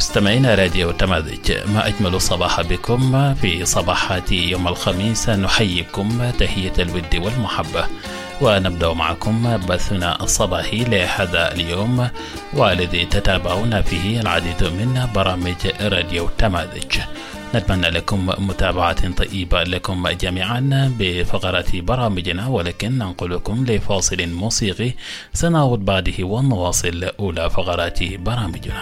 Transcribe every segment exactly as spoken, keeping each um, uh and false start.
مستمعينا راديو تماذج، ما أجمل الصباح بكم في صباحات يوم الخميس. نحييكم تحية الود والمحبة، ونبدأ معكم بثنا الصباحي لهذا اليوم، والذي تتابعون فيه العديد من برامج راديو تماذج. نتمنى لكم متابعة طيبة لكم جميعا بفقرات برامجنا، ولكن ننقلكم لفاصل موسيقي سنعود بعده ونواصل أولى فقرات برامجنا.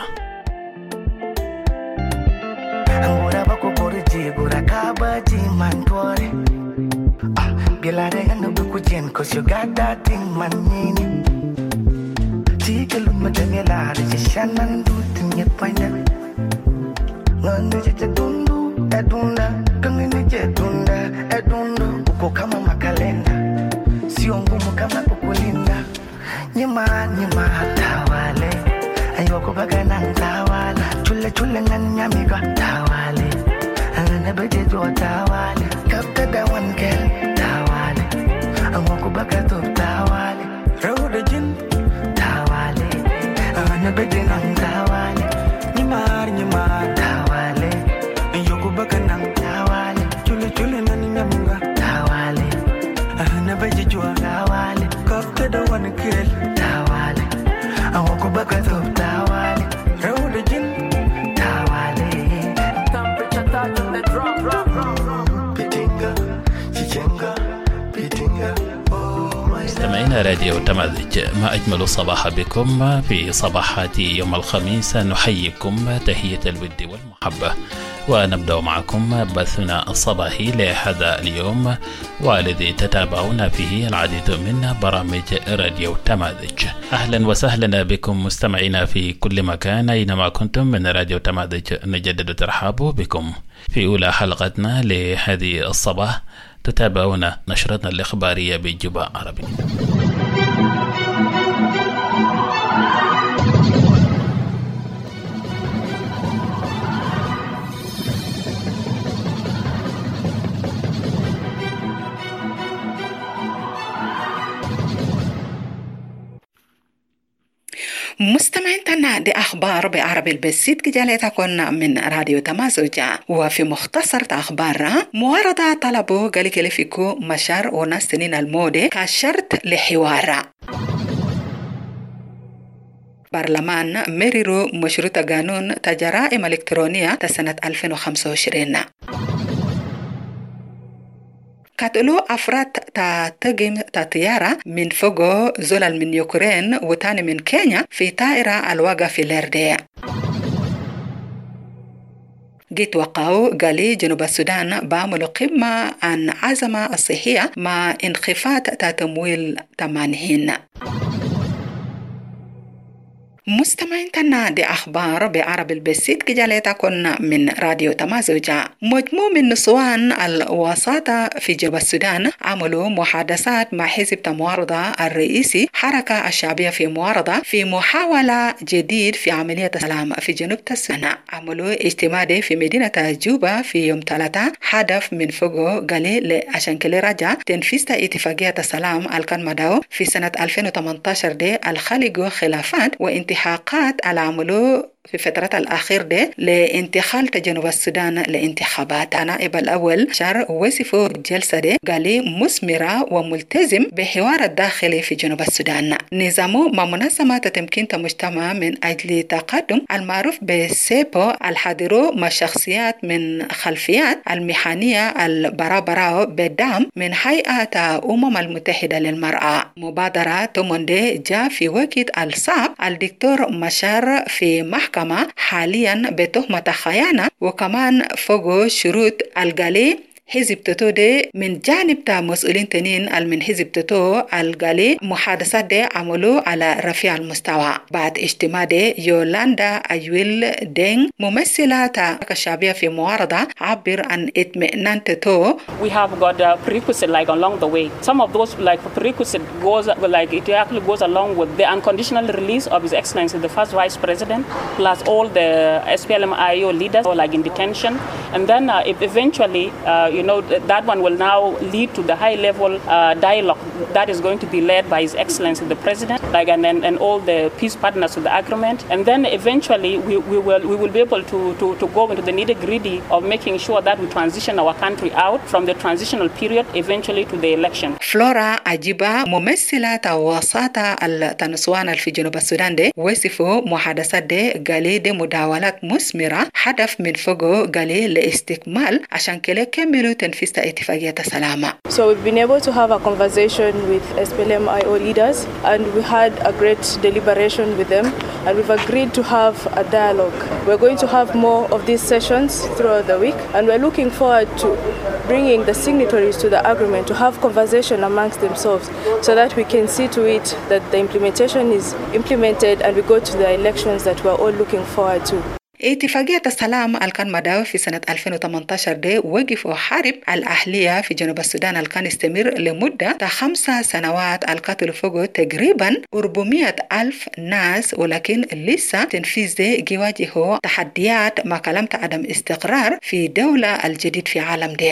Edunda, kangini jedunda, edunda, uko kama makalenda, sio ngumu kama kukulinda. Nyima, nyima, tawale, ayoko baga nang tawale, chule chule nang nyamiga tawale, anabeje jo tawale, kapta da one girl tawale, ayoko baga to tawale, road jin tawale, anabeje nang tawale, nyima, nyima, tawale. Bakanang tawale, chule chule nani nyamunga tawale, ahana baje jua tawale, kapte da one kill tawale, awako bakato tawale, road jin tawale, temperature touch on the drum drum drum, pitinga, chichenga, pitinga. مستمعينا راديو تماذج، ما أجمل الصباح بكم في صباحات يوم الخميس. نحييكم تحية الود والمحبة، ونبدأ معكم بثنا الصباحي لهذا اليوم، والذي تتابعون فيه العديد من برامج راديو تماذج. أهلا وسهلا بكم مستمعينا في كل مكان أينما كنتم من راديو تماذج. نجدد ترحاب بكم في أولى حلقتنا لهذه الصباح. تتابعون نشرتنا الإخبارية بجوبا عربي. مستمعين تنا دي أخبار بعربي البسيط كجالتكن من راديو تمازج. وفي مختصر أخبار معارضة طلبوا قال كلفيكو مشار وناس سنين المودة كشرط لحوار. برلمان مريرو مشروط قانون تجرائم إلكترونية سنة ألفين وخمسة وعشرين. قتلوا أفراد تاجم تطيارة من فوق زلل من يوكرين وتاني من كينيا في طائرة الواقع في الأردية. جيت وقعوا قالي جنوب السودان بعملوا قمة عن عزمة الصحية مع انخفاض تمويل تمانين. مستمعين تنا دي أخبار بعربي البسيط كجالتكن من راديو تمازج. مجموع من نسوان الوساطة في جنوب السودان عملوا محادثات مع حزب المعارضة الرئيسي حركة الشعبية في معارضة في محاولة جديد في عملية السلام في جنوب السودان. عملوا اجتماع في مدينة جوبا في يوم ثلاثة، هدف من فوقه قال عشان كل رجع تنفيذ اتفاقية السلام الكان مداو في سنة ألفين وثمانية عشر دي الخلق خلافات وانتهاء حقات على عملوا في فترة الأخير ده لانتقال جنوب السودان لانتخابات. نائب الأول شار وصفوا جلسة ده قال مثمرة وملتزم بحوار الداخلي في جنوب السودان. نظامه مع منظمة تمكين المجتمع من أجل تقدم المعروف بسيبو الحاضروا مع شخصيات من خلفيات المهنية البرابرة بدعم من هيئة الأمم المتحدة للمرأة. مبادرة تموندي جاء في وقت الصعب. الدكتور مشار في محكمة حاليا بتهمة خيانة، وكمان فوق شروط القالي حزب توتو دي من جانب تا مسؤولين تنين من حزب توتو القالي محادثات دي عملوا على رفيع المستوى. بعد اجتماع دي يولاندا أيويل دين ممثلة الشعبية في معارضة عبر عن اطمئنان توتو. We have got a prerequisite like along the way. Some of those like prerequisite goes like it actually goes along with the unconditional release of His Excellency the First Vice President, plus all the S P L M I O leaders who are like in detention, and then uh, if eventually uh, you know, that one will now lead to the high-level uh, dialogue that is going to be led by His Excellency the President, like and, and, and all the peace partners to the agreement. And then eventually we, we will we will be able to, to, to go into the nitty-gritty of making sure that we transition our country out from the transitional period eventually to the election. فلورا أجيبا ممثلة وساطة التنسوان في جنوب السودان دي وصفوا محادثات دي قالي دي مداولات مثمرة هدف من فوقه قالي لاستكمال عشان كده كملوا تنفيذ اتفاقية السلامة. So we've been able to have a conversation with S P L M I O leaders and we had a great deliberation with them and we've agreed to have a dialogue. We're going to have more of these sessions throughout the week and we're looking forward to bringing the signatories to the agreement to have conversation amongst themselves so that we can see to it that the implementation is implemented and we go to the elections that we're all looking forward to. اتفاقية السلام الكان مداوي في سنة ألفين وثمانية عشر دي وقفوا حرب الأهلية في جنوب السودان الكان يستمر لمدة خمسة سنوات القتل فوق تقريبا أربعمائة ألف ناس ولكن لسه تنفيذ دي يواجهوا تحديات ما كلمت عدم استقرار في دولة الجديد في عالم دي.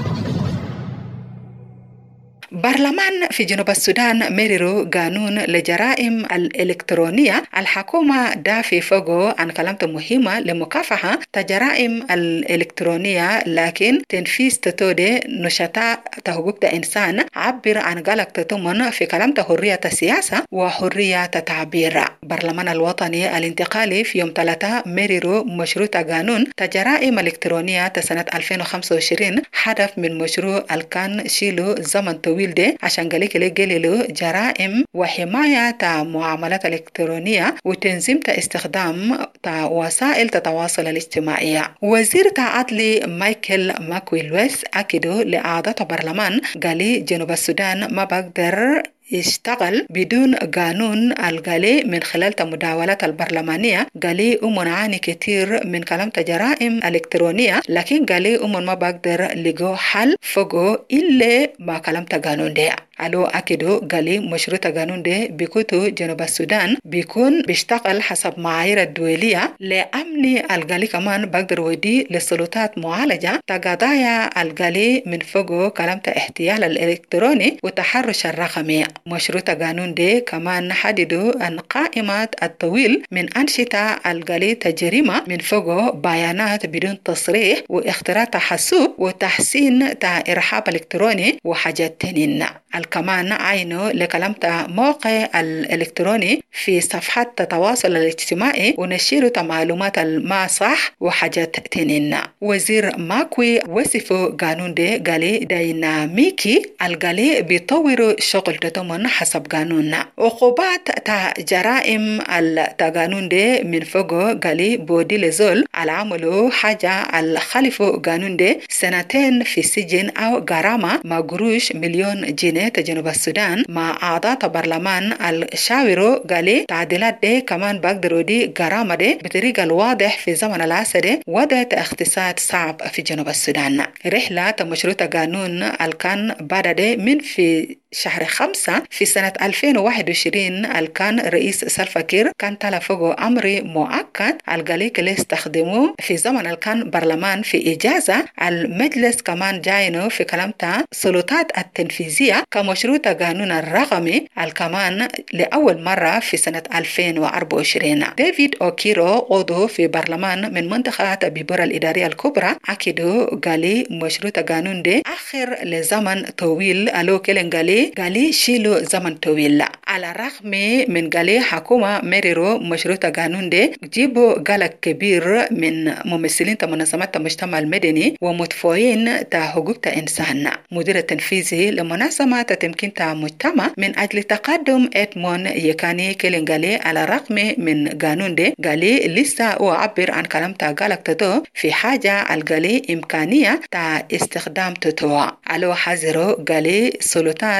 برلمان في جنوب السودان مرروا قانون لجرائم الإلكترونية. الحكومة دافع فوقه عن كلمة مهمة لمكافحة الجرائم الإلكترونية لكن تنفيذ تتودي نشطاء حقوق الإنسان عبر عن قلق تتمن في كلمة حرية السياسة وحرية التعبير. برلمان الوطني الانتقالي في يوم ثلاثة مرروا مشروع قانون الجرائم الإلكترونية سنة ألفين وخمسة وعشرين هدف من مشروع الكان شيلو زمن طويل ده عشان قالك لقللوا جرائم وحماية تا معاملات إلكترونية وتنظيم تا استخدام تا وسائل التواصل الاجتماعي. وزير تا عدلي مايكل ماكويلويس أكدوا لأعضاء البرلمان قالي جنوب السودان ما بقدر يشتغل بدون قانون القالي من خلال المداولات البرلمانية. قالي أمون عاني كتير من كلام جرائم إلكترونية لكن قالي أمون ما بقدر لقوا حل فوقه إلا ما كلام قانون ده. ألو أكدوا قالي مشروع قانون ده بيكوتو جنوب السودان بيكون بيشتغل حسب معايير الدولية لأمن القالي كمان بقدر ودي للسلطات معالجة تقضايا القالي من فوقه كلام احتيال الإلكتروني والتحرش الرقمي. مشروع قانون ده كمان حددوا أن قائمة الطويل من أنشطة القالي تجريمة من فوقه بيانات بدون تصريح واختراق حاسوب وتحسين تا إرهاب إلكتروني وحاجات تانيين. الكمان عينوا لكلام تا موقع الإلكتروني في صفحات التواصل الاجتماعي ونشير تا معلومات ما صح وحاجات تانيين. وزير ماكوي وصفوا قانون ده قالي ديناميكي القالي بيطوروا شغل تتمن حسب قانوننا. عقوبات تا جرائم التقانون ده من فوقه قالي بودي لزول العملوا حاجة الخلفوا قانون ده سنتين في السجن أو غرامة ما قروش مليون جنيه جنوب السودان. مع أعضاء برلمان الشاورو قالي تعديلات ده كمان بقدروا دي غرامة ده بطريقة الواضح في زمن العصر وضعت اقتصاد صعب في جنوب السودان. رحلة مشروع قانون الكان بعد من في شهر خمسة في سنة ألفين وواحد وعشرين الكان رئيس سلفا كير كان تلفقه أمر مؤكد القليق اللي استخدموه في زمن الكان برلمان في إجازة المجلس كمان جاينه في كلامته سلطات التنفيذية كمشروع قانون الرقمي الكمان لأول مرة في سنة ألفين وأربعة وعشرين. ديفيد أوكيرو عضو في برلمان من منطقة بيبورا الإدارية الكبرى أكدوا قالي مشروع قانون ده آخر لزمن طويل ألو كيلن قالي قالي شيلو زمن طويل. على الرغم من قالي حكومة مريرو مشروع قانون ده جيبوا قلق كبير من ممثلين منظمات المجتمع المدني ومدفوعين تا حقوق الإنسان. مدير التنفيذي لمنظمة تمكين تا مجتمع من أجل تقدم إدمون يكاني كيلن قالي على الرغم من قانون ده قالي لسه وعبر عن كلام تا قلق تدو في حاجة القالي إمكانية تا استخدام تتوى. ألو حذروا قالي سلطات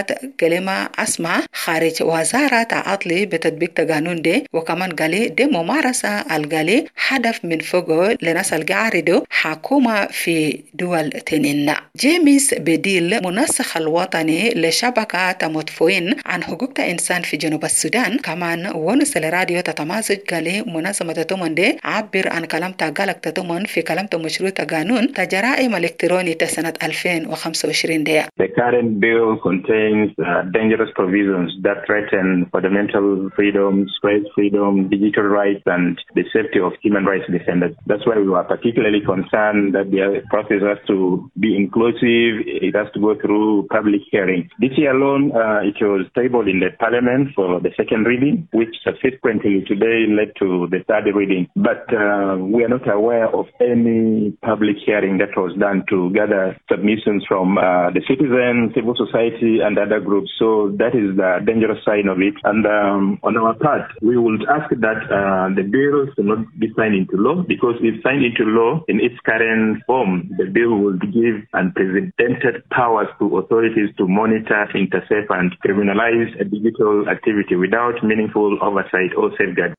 كلمة أسمع خارج وزارة عطلي بتطبيق قانون دي، وكمان قالي دي ممارسة القالي هدف من فوقه لناس القاعدة حكومة في دول تنين. جيمس بديل منسق الوطني لشبكة مدفوعين عن حقوق الإنسان في جنوب السودان كمان ونس الراديو تتمازج قالي منظمة تتمن دي عبر عن كلام تقالك تتمن في كلام مشروع قانون تجرائم الإلكتروني تسنة ألفين وخمسة وعشرين دي. The current bill contains uh, dangerous provisions that threaten fundamental freedoms, press freedom, digital rights, and the safety of human rights defenders. That's why we were particularly concerned that the process has to be inclusive. It has to go through public hearing. This year alone, uh, it was tabled in the Parliament for the second reading, which subsequently today led to the third reading. But uh, we are not aware of any public hearing that was done to gather submissions from uh, the citizens, civil society, and other groups. So that is the dangerous side of it. And um, on our part, we would ask that uh, the bill should not be signed into law, because if signed into law in its current form, the bill would give unprecedented powers to authorities to monitor, intercept, and criminalize a digital activity without meaningful oversight or safeguard.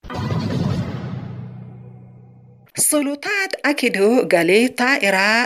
السلطات أكدوا قالي طائرة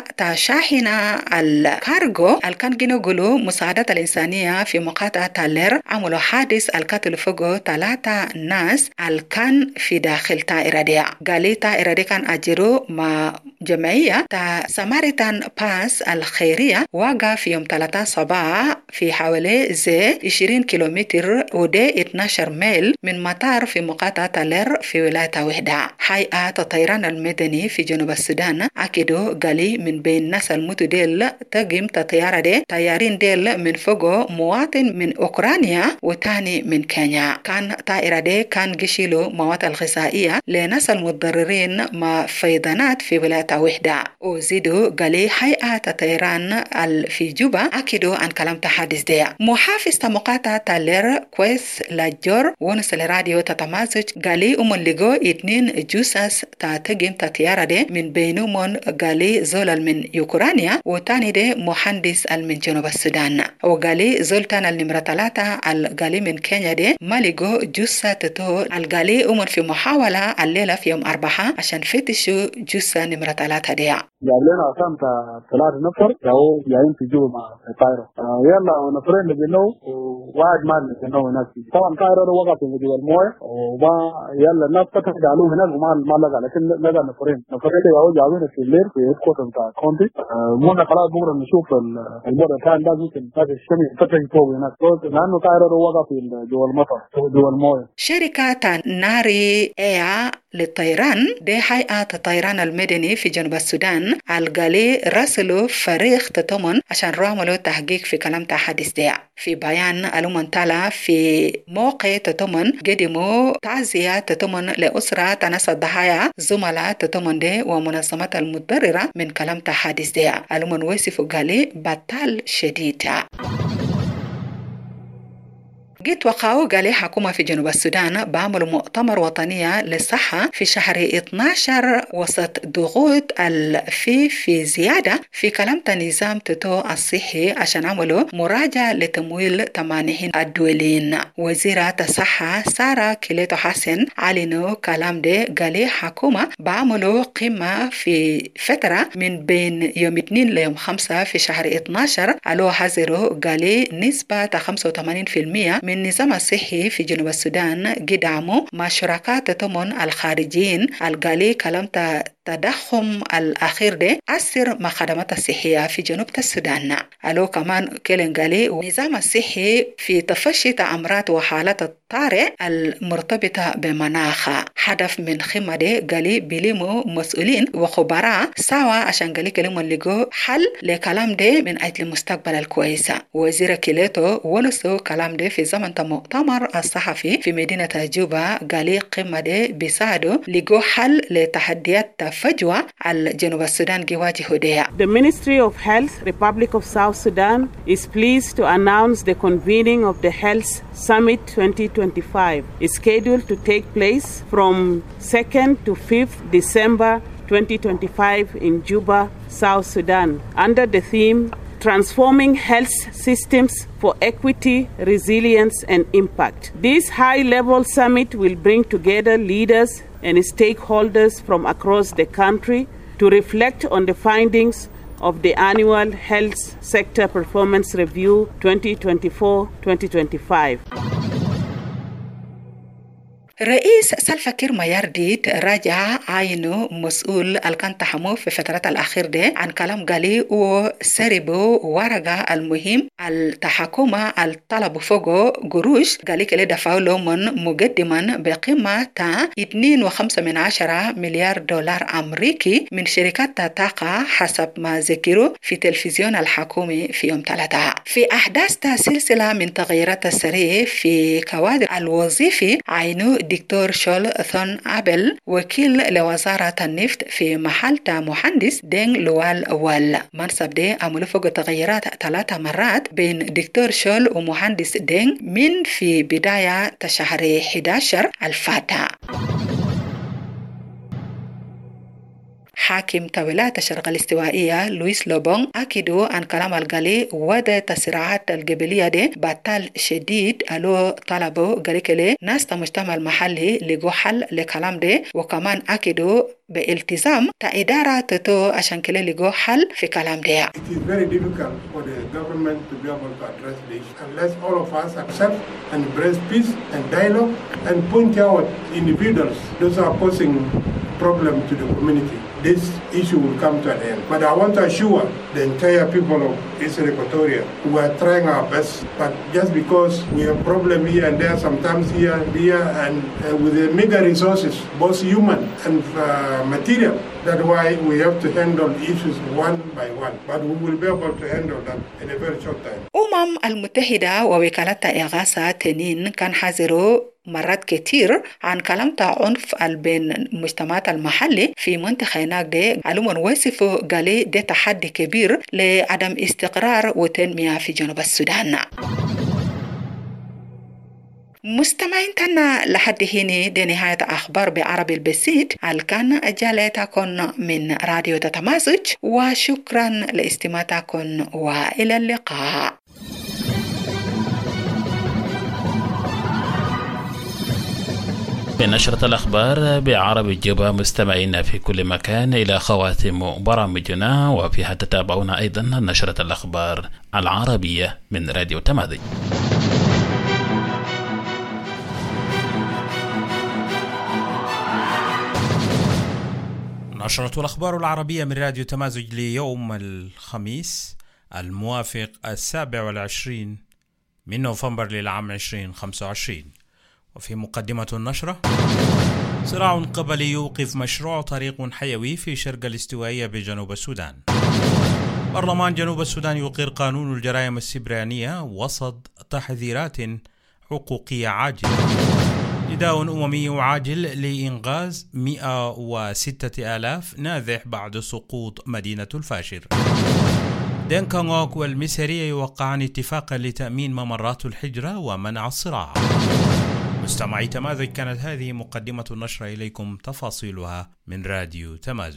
تشاحن الكارغو الكان جنوغلو مساعدة الإنسانية في مقاطعة تالير عملوا حادث القتل فوقو ثلاثة ناس الكان في داخل طائرة دي. قالي طائرة دي كان أجروا مع جمعية تا ساماريتان باس الخيرية وقع في يوم ثلاثة صباح في حوالي زي عشرين كيلومتر ودي اثنا عشر ميل من مطار في مقاطعة تالير في ولاية وحدة. هيئة الطيران المدني في جنوب السودان أكدوا قالي من بين الناس الموتوا ديل تقيم تطيارة دي طيارين ديل من فوقه مواطن من أوكرانيا وتاني من كينيا. كان طائرة دي كان جيشيلو مواد الغذائية لناس المتضررين مع فيضانات في ولاية وحدة. وزيدوا قالي هيئة الطيران في جوبا أكدوا عن كلام تحدث دي. محافظة مقاطعة تالير كويس لاجور ونس الراديو تتمازج قالي أملقوا اتنين جوساس تاتقيم تطيارة دي من بينهم قالي زول من يوكرانيا وتاني دي مهندس من جنوب السودان. وقالي زول تانا النمرة ثلاثة القالي من كينيا دي ما لقوا جوسة تتو القالي أمن في محاولة الليلة في يوم أربعة عشان فتشوا جوسة نمرة ثلاثة دي. جاب لنا أسام ثلاثة نفر جاو جايين في جوبا مع الطائرة. يلا ونفرين اللي بينو وواحد ما بينو هناك. طبعا الطائرة وقعت في جبل موي وما يلا الناس فتح جالوه هناك وما ما لقى لكن لقى نفرين. نفرين اللي جاو جاوين في الليل في إسكوتن تاع كونتي. مونا خلاص بكرة نشوف المرة كان ده ممكن هذا الشمس فتح فوق هناك. لأنه الطائرة وقع في جبل مطر جبل موي. شركة ناري إيا للطيران دي هيئة الطيران المدني في جنوب السودان القالي راسلوا فريق تتمن عشان راملوا تحقيق في كلام تحدث دي. في بيان المنتلى في موقع تتمن قدموا تعزية تتمن لأسرة تناس الضحايا زملاء تتمن دي ومنظمات المتضررة من كلام تحدث دي. المن وصفوا قالي بطال شديد. جيت وقعوا قالي حكومة في جنوب السودان بعملوا مؤتمر وطنية للصحة في شهر اثنا عشر وسط ضغوط الفي في زيادة في كلام النظام تتو الصحي عشان عملوا مراجعة لتمويل تمانين الدولين. وزيرة الصحة سارة كيليتو حسن علنوا كلام ده قالي حكومة بعملوا قمة في فترة من بين يوم اثنين ليوم خمسة في شهر اثنا عشر على حذروا قالي نسبة خمسة وثمانين بالمئة من النظام الصحي في جنوب السودان قداموا مع شركات تمن الخارجيين القالي كلام تضخم الأخير ده أثر مع خدمات الصحية في جنوب السودان. ألو كمان كيلن قالي النظام الصحي في تفشي أمراض وحالات الطارئ المرتبطة بمناخ. هدف من خمة ده قالي بليمو مسؤولين وخبراء سوا عشان قالي كلمة لقوا حل لكلام ده من أجل المستقبل الكويسة. وزير كيليتو ونسو كلام ده في زمن مؤتمر الصحفي في مدينة جوبا قالي قمة ده بيساعدوا لقوا حل لتحديات فجوة الجنوب السودان جواجه ديها. The Ministry of Health, Republic of South Sudan, is pleased to announce the convening of the Health Summit twenty twenty-five is scheduled to take place from second to fifth December twenty twenty-five in Juba, South Sudan, under the theme transforming health systems for equity, resilience, and impact. This high-level summit will bring together leaders and stakeholders from across the country to reflect on the findings of the annual Health Sector Performance Review twenty twenty-four twenty twenty-five. رئيس سلفا كير ميارديت راجع عينه مسؤول الكان تحمو في فترة الأخير دي عن كلام قالي وسربو ورقة المهم التحكومة الطلب فوقو قروش قالي كلي دفعوا له من مقدما بقيمة تا اثنين وخمسة من عشرة مليار دولار أمريكي من شركات طاقة حسب ما ذكروا في تلفزيون الحكومي في يوم ثلاثة. في أحداث سلسلة من تغييرات السريع في كوادر الوظيفي عينه دكتور شول ثون أبل وكيل لوزارة النفط في محل مهندس دين لوال أول. منصب ده عملوا فوق تغييرات ثلاثة مرات بين دكتور شول ومهندس دين من في بداية شهر أحد عشر الفاتح. حاكم ولاية الشرق الاستوائية لويس لوبون أكدوا عن كلام القالي وده الصراعات القبلية دي بطال شديد ألو طلبوا قالي كلي ناس المجتمع المحلي لقوا حل لكلام دي وكمان أكدوا بالتزام تإدارة تتو عشان كلي لقوا حل في كلام دي. It is very difficult for the government to be able to address this unless all of us accept and embrace peace and dialogue and point out individuals those are posing problem to the community. This issue will come to an end. But I want to assure the entire people of Eastern Equatoria we are trying our best. But just because we have problem here and there, sometimes here and there, and uh, with the mega resources, both human and uh, material, that's why we have to handle issues one by one. But we will be able to handle that in a very short time. أمم المتحدة ووكالة إغاثة تنين كان حذروا مرات كتير عن كلام عنف بين المجتمعات المحلي في منطقة هناك دي علوم وصفوا قالي ده تحدي كبير لعدم استقرار وتنمية في جنوب السودان. مستمعين تنا لحد هنا دي نهاية أخبار بعربي البسيط الكان أجالتكم من راديو تتمازج وشكرا لاستماعكم وإلى اللقاء. بنشرة الأخبار بعربي الجبهة مستمعين في كل مكان إلى خواتم برامجنا وفيها تتابعون أيضا نشرة الأخبار العربية من راديو تمازج. نشرة الأخبار العربية من راديو تمازج ليوم الخميس الموافق السابع والعشرين من نوفمبر للعام عشرين خمسة وعشرين. وفي مقدمة النشرة: صراع قبلي يوقف مشروع طريق حيوي في شرق الاستوائية بجنوب السودان. برلمان جنوب السودان يقر قانون الجرائم السبرانية وسط تحذيرات حقوقية عاجلة. نداء أممي عاجل لإنقاذ مئة وستة آلاف نازح بعد سقوط مدينة الفاشر. دينكانغوك والمسيرية يوقعان اتفاقا لتأمين ممرات الحجرة ومنع الصراع. مستمعي تمازج، كانت هذه مقدمة النشرة، إليكم تفاصيلها من راديو تمازج.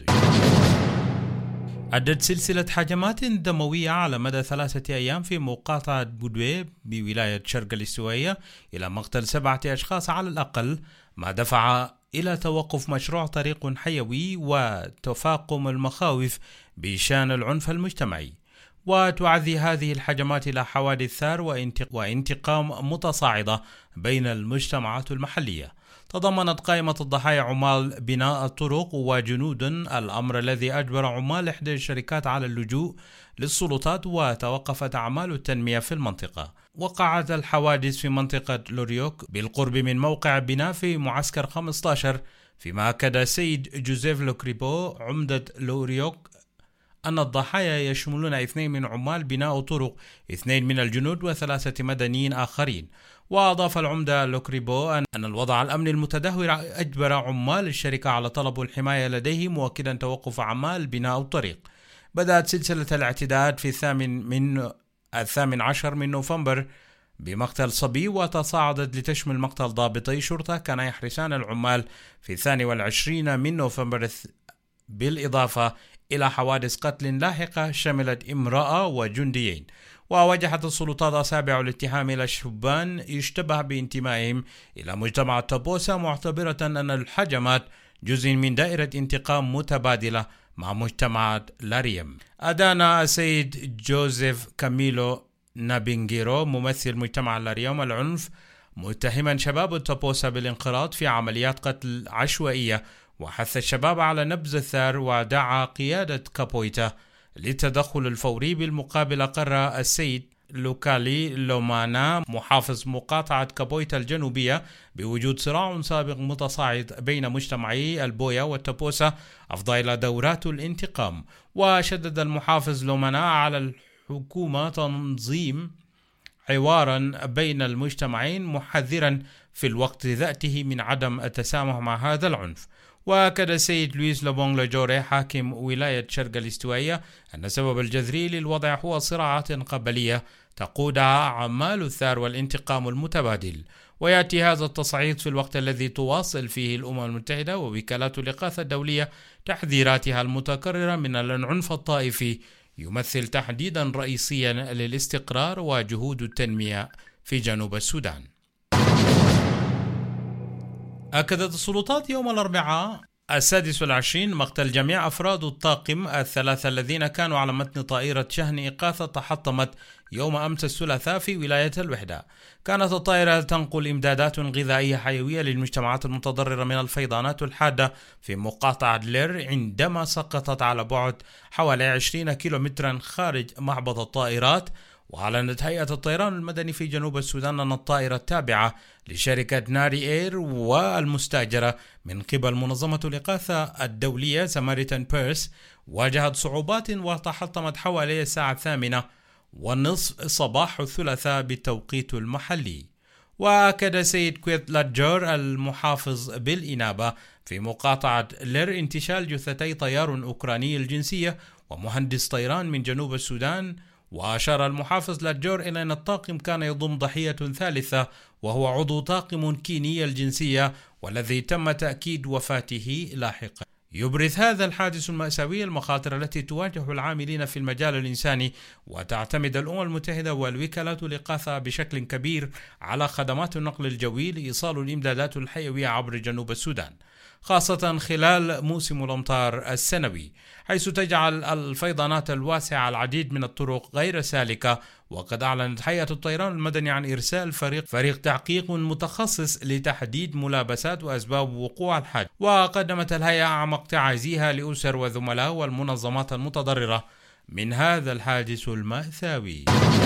أدت سلسلة هجمات دموية على مدى ثلاثة أيام في مقاطعة بودوي بولاية شرق الاستوائية إلى مقتل سبعة أشخاص على الأقل، ما دفع إلى توقف مشروع طريق حيوي وتفاقم المخاوف بشأن العنف المجتمعي. وتعزي هذه الهجمات إلى حوادث ثار وانتقام متصاعدة بين المجتمعات المحلية. تضمنت قائمة الضحايا عمال بناء الطرق وجنود، الأمر الذي أجبر عمال إحدى الشركات على اللجوء للسلطات وتوقفت أعمال التنمية في المنطقة. وقعت الحوادث في منطقة لوريوك بالقرب من موقع بناء في معسكر خمسة عشر، فيما أكد السيد جوزيف لوكريبو عمدة لوريوك أن الضحايا يشملون اثنين من عمال بناء طرق، اثنين من الجنود وثلاثة مدنيين آخرين. وأضاف العمدة لوكريبو أن الوضع الأمني المتدهور أجبر عمال الشركة على طلب الحماية لديهم، مؤكدا توقف أعمال بناء الطريق. بدأت سلسلة الاعتداءات في الثامن من الثامن عشر من نوفمبر بمقتل صبي، وتصاعدت لتشمل مقتل ضابطي شرطة كان يحرسان العمال في الثاني والعشرين من نوفمبر، بالإضافة إلى حوادث قتل لاحقة شملت امرأة وجنديين. ووجهت السلطات أصابع الاتهام إلى شبان يشتبه بانتمائهم إلى مجتمع توبوسا، معتبرة أن الهجمات جزء من دائرة انتقام متبادلة مع مجتمعات لاريم. أدان السيد جوزيف كاميلو نابينغيرو ممثل مجتمع لاريم العنف، متهما شباب التوبوسا بالانخراط في عمليات قتل عشوائية، وحث الشباب على نبذ الثار، ودعا قيادة كابويتا للتدخل الفوري. بالمقابل قرر السيد لوكالي لومانا محافظ مقاطعة كابويتا الجنوبية بوجود صراع سابق متصاعد بين مجتمعي البويا والتوبوسا أفضى إلى دورات الانتقام. وشدد المحافظ لومانا على الحكومة تنظيم حوارا بين المجتمعين، محذرا في الوقت ذاته من عدم التسامح مع هذا العنف. وأكد السيد لويس لوبونغ لجوري حاكم ولاية شرق الاستوائية أن السبب الجذري للوضع هو صراعات قبلية تقودها أعمال الثار والانتقام المتبادل. ويأتي هذا التصعيد في الوقت الذي تواصل فيه الأمم المتحدة ووكالات الإغاثة الدولية تحذيراتها المتكررة من العنف الطائفي، يمثل تحديدا رئيسيا للاستقرار وجهود التنمية في جنوب السودان. أكدت السلطات يوم الأربعاء السادس والعشرين مقتل جميع أفراد الطاقم الثلاثة الذين كانوا على متن طائرة شحن إغاثة تحطمت يوم أمس الثلاثاء في ولاية الوحدة. كانت الطائرة تنقل إمدادات غذائية حيوية للمجتمعات المتضررة من الفيضانات الحادة في مقاطعة لير، عندما سقطت على بعد حوالي عشرين كيلومترا خارج معبد الطائرات. وأعلنت هيئة الطيران المدني في جنوب السودان أن الطائرة التابعة لشركة ناري إير والمستأجرة من قبل منظمة الإغاثة الدولية ساماريتان بيرس واجهت صعوبات وتحطمت حوالي الساعة الثامنة والنصف صباح الثلاثاء بالتوقيت المحلي. وأكد سيد كويت لاتجور المحافظ بالإنابة في مقاطعة لير انتشال جثتي طيار أوكراني الجنسية ومهندس طيران من جنوب السودان. وأشار المحافظ لاتجور إلى أن الطاقم كان يضم ضحية ثالثة وهو عضو طاقم كيني الجنسية والذي تم تأكيد وفاته لاحقا. يبرز هذا الحادث المأساوي المخاطر التي تواجه العاملين في المجال الإنساني، وتعتمد الأمم المتحدة والوكالات الإغاثة بشكل كبير على خدمات النقل الجوي لإيصال الإمدادات الحيوية عبر جنوب السودان، خاصة خلال موسم الأمطار السنوي، حيث تجعل الفيضانات الواسعة العديد من الطرق غير سالكة. وقد أعلنت هيئة الطيران المدني عن إرسال فريق فريق تحقيق متخصص لتحديد ملابسات وأسباب وقوع الحادث. وقدمت الهيئة أعمق تعازيها لأسر وزملاء والمنظمات المتضررة من هذا الحادث المأساوي.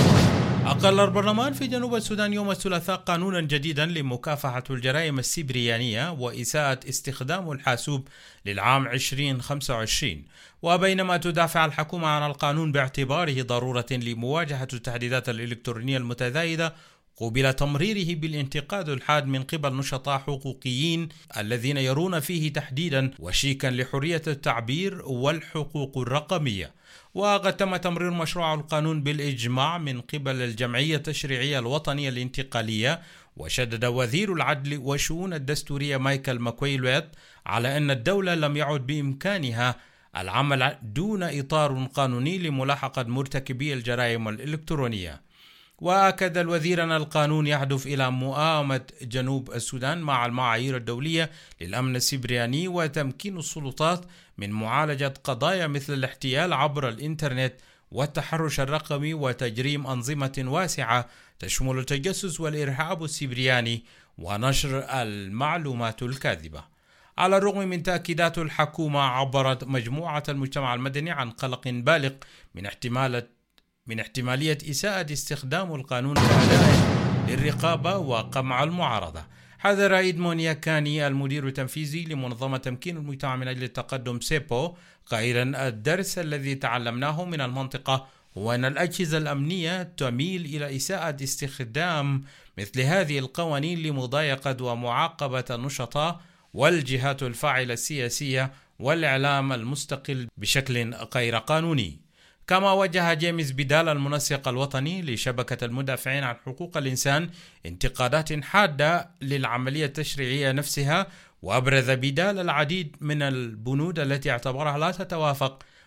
أقر البرلمان في جنوب السودان يوم الثلاثاء قانونا جديدا لمكافحة الجرائم السيبرانية وإساءة استخدام الحاسوب للعام عشرين خمسة وعشرين. وبينما تدافع الحكومة عن القانون باعتباره ضرورة لمواجهة التهديدات الإلكترونية المتزايدة، قوبل تمريره بالانتقاد الحاد من قبل نشطاء حقوقيين الذين يرون فيه تحديدا وشيكا لحرية التعبير والحقوق الرقمية. وقد تم تمرير مشروع القانون بالإجماع من قبل الجمعية التشريعية الوطنية الانتقالية. وشدد وزير العدل والشؤون الدستورية مايكل ماكويلويت على أن الدولة لم يعد بإمكانها العمل دون إطار قانوني لملاحقة مرتكبي الجرائم الإلكترونية. وأكد الوزير أن القانون يهدف إلى مؤامة جنوب السودان مع المعايير الدولية للأمن السيبراني وتمكين السلطات من معالجة قضايا مثل الاحتيال عبر الإنترنت والتحرش الرقمي وتجريم أنظمة واسعة تشمل التجسس والإرهاب السيبراني ونشر المعلومات الكاذبة. على الرغم من تأكيدات الحكومة، عبرت مجموعة المجتمع المدني عن قلق بالغ من احتمال من احتمالية إساءة استخدام القانون كأداة للرقابة وقمع المعارضة. حذر إدمونيا كاني المدير التنفيذي لمنظمة تمكين المجتمع من أجل التقدم سيبو قائلا: الدرس الذي تعلمناه من المنطقة هو أن الأجهزة الأمنية تميل إلى إساءة استخدام مثل هذه القوانين لمضايقة ومعاقبة النشطاء والجهات الفاعلة السياسية والإعلام المستقل بشكل غير قانوني. كما وجه جيمس بيدال المنسق الوطني لشبكة المدافعين عن حقوق الإنسان انتقادات حادة للعملية التشريعية نفسها، وأبرز بيدال العديد من البنود التي اعتبرها لا تتوافق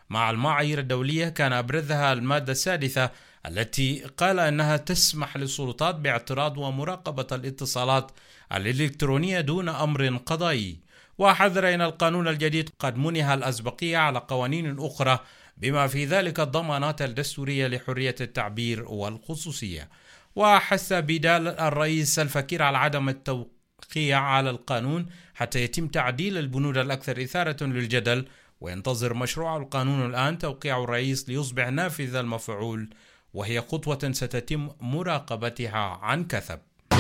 مع المعايير الدولية، كان أبرزها المادة السادسة التي قال أنها تسمح للسلطات باعتراض ومراقبة الاتصالات الإلكترونية دون أمر قضائي. وحذر أن القانون الجديد قد منح الأسبقية على قوانين أخرى بما في ذلك الضمانات الدستورية لحرية التعبير والخصوصية. وحث بيدال الرئيس الفكير على عدم التوقيع على القانون حتى يتم تعديل البنود الأكثر إثارة للجدل، وينتظر مشروع القانون الآن توقيع الرئيس ليصبح نافذ المفعول، وهي خطوة ستتم مراقبتها عن كثب.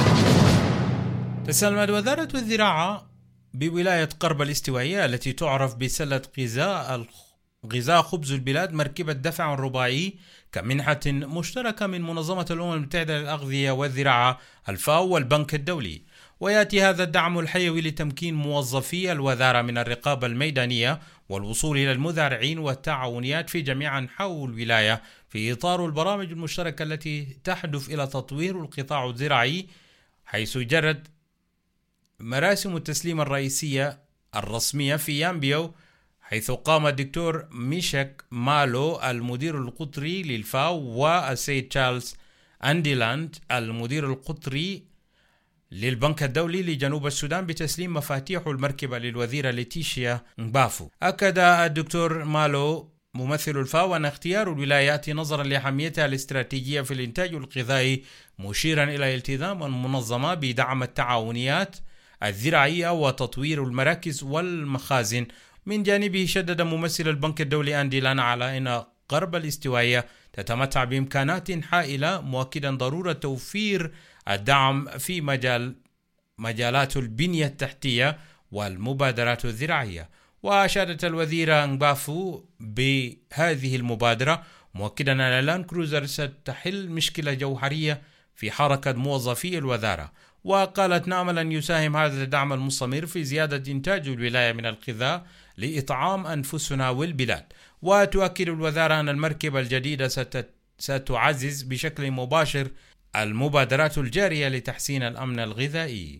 تسلمت وزارة الزراعة بولاية قرب الاستوائية التي تعرف بسلة غذاء غذاء خبز البلاد مركبة دفع رباعي كمنحة مشتركة من منظمة الأمم المتحدة للأغذية والزراعة الفاو والبنك الدولي. ويأتي هذا الدعم الحيوي لتمكين موظفي الوزارة من الرقابة الميدانية والوصول إلى المزارعين والتعاونيات في جميع أنحاء الولاية في إطار البرامج المشتركة التي تهدف إلى تطوير القطاع الزراعي، حيث جرت مراسم التسليم الرئيسية الرسمية في يامبيو، حيث قام الدكتور ميشك مالو المدير القطري للفاو والسيد تشارلز أنديلاند المدير القطري للبنك الدولي لجنوب السودان بتسليم مفاتيح المركبة للوزيرة ليتيشيا مبافو. أكد الدكتور مالو ممثل الفاو أن اختيار الولاية يأتي نظرا لأهميتها الاستراتيجية في الإنتاج الغذائي، مشيرا إلى التزام المنظمة بدعم التعاونيات الزراعية وتطوير المراكز والمخازن. من جانبه شدد ممثل البنك الدولي أنديلان على أن غرب الاستوائية تتمتع بإمكانات هائلة، مؤكدا ضرورة توفير الدعم في مجال مجالات البنية التحتية والمبادرات الزراعية. وأشادت الوزيرة مبافو بهذه المبادرة، مؤكدا أن اللاند كروزر ستحل مشكلة جوهرية في حركة موظفي الوزارة. وقالت نأمل أن يساهم هذا الدعم المستمر في زيادة إنتاج الولاية من الغذاء لإطعام أنفسنا والبلاد. وتؤكد الوزارة أن المركبة الجديدة ستعزز بشكل مباشر المبادرات الجارية لتحسين الأمن الغذائي.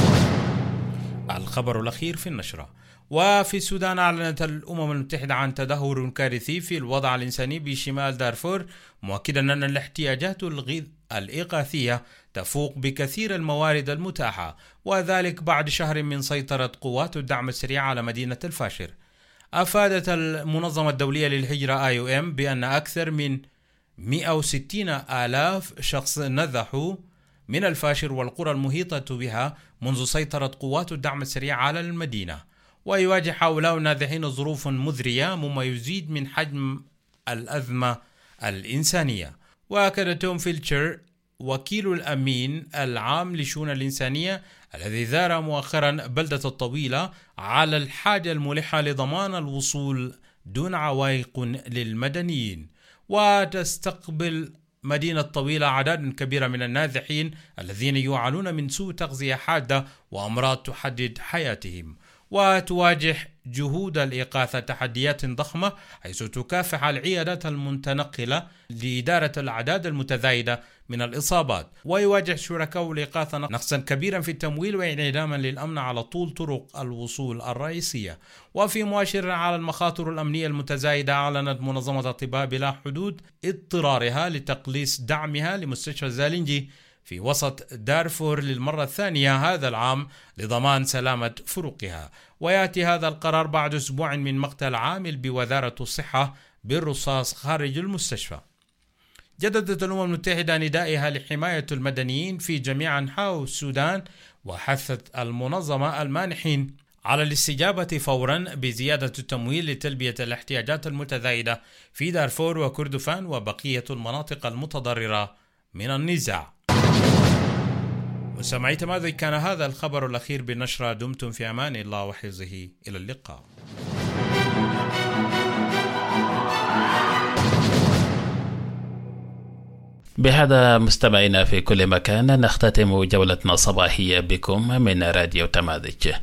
الخبر الأخير في النشرة. وفي السودان أعلنت الأمم المتحدة عن تدهور كارثي في الوضع الإنساني بشمال دارفور، مؤكدا أن الاحتياجات الإغاثية تفوق بكثير الموارد المتاحة، وذلك بعد شهر من سيطرة قوات الدعم السريع على مدينة الفاشر. أفادت المنظمة الدولية للهجرة آي أو إم بأن أكثر من مئة وستين آلاف شخص نزحوا من الفاشر والقرى المحيطة بها منذ سيطرة قوات الدعم السريع على المدينة. ويواجه هؤلاء النازحين ظروف مذرية مما يزيد من حجم الأزمة الإنسانية. وأكد توم فيلتشر وكيل الأمين العام لشؤون الإنسانية الذي زار مؤخرا بلدة الطويلة على الحاجة الملحة لضمان الوصول دون عوائق للمدنيين. وتستقبل مدينة طويلة أعداد كبيرة من النازحين الذين يعانون من سوء تغذية حادة وأمراض تحدد حياتهم. وتواجه جهود الإغاثة تحديات ضخمة، حيث تكافح العيادات المتنقلة لإدارة الأعداد المتزايدة من الإصابات. ويواجه شركاء الإغاثة نقصا كبيرا في التمويل وانعداما للأمن على طول طرق الوصول الرئيسية. وفي مؤشر على المخاطر الأمنية المتزايدة، أعلنت منظمة أطباء بلا حدود اضطرارها لتقليص دعمها لمستشفى زالنجي في وسط دارفور للمرة الثانية هذا العام لضمان سلامة فروقها. ويأتي هذا القرار بعد أسبوع من مقتل عامل بوزارة الصحة بالرصاص خارج المستشفى. جددت الأمم المتحدة ندائها لحماية المدنيين في جميع أنحاء السودان، وحثت المنظمة المانحين على الاستجابة فورا بزيادة التمويل لتلبية الاحتياجات المتزايدة في دارفور وكردفان وبقية المناطق المتضررة من النزاع. مستمعي تماذج، كان هذا الخبر الأخير بالنشرة. دمتم في أمان الله وحفظه، إلى اللقاء. بهذا مستمعينا في كل مكان نختتم جولتنا الصباحية بكم من راديو تماذج.